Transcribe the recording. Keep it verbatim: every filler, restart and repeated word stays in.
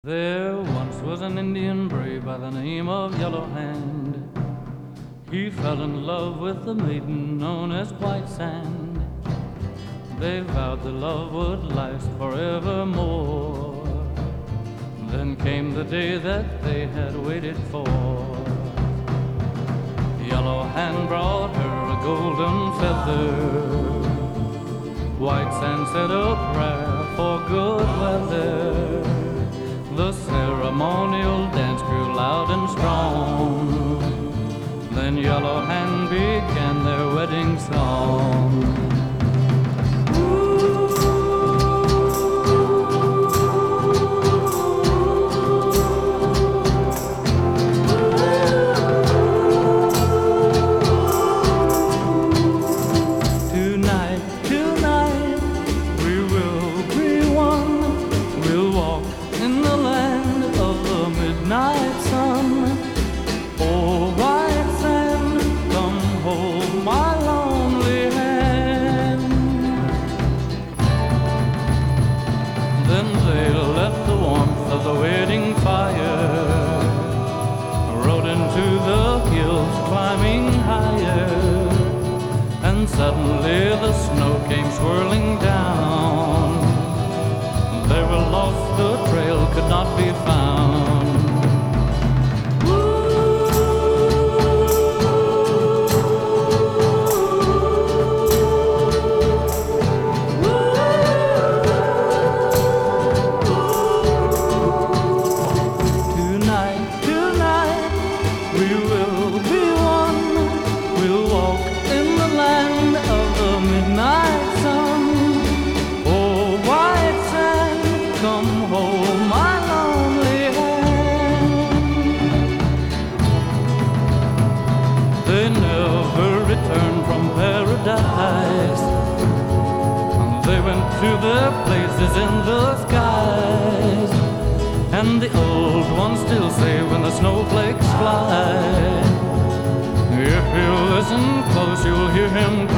There once was an Indian brave by the name of Yellow Hand. He fell in love with a maiden known as White Sand. They vowed the love would last forevermore. Then came the day that they had waited for. Yellow Hand brought her a golden feather. White Sand said a prayer for good weather. The ceremonial dance grew loud and strong. Then Yellow Hand began their wedding song. Night sun, oh White Sand, come hold my lonely hand. Then they left the warmth of the wedding fire, rode into the hills climbing higher, and suddenly the snow came swirling down. They were lost, the trail could not be found. They never returned from paradise. They went to their places in the skies, and the old ones still say when the snowflakes fly, if you listen close you'll hear him cry.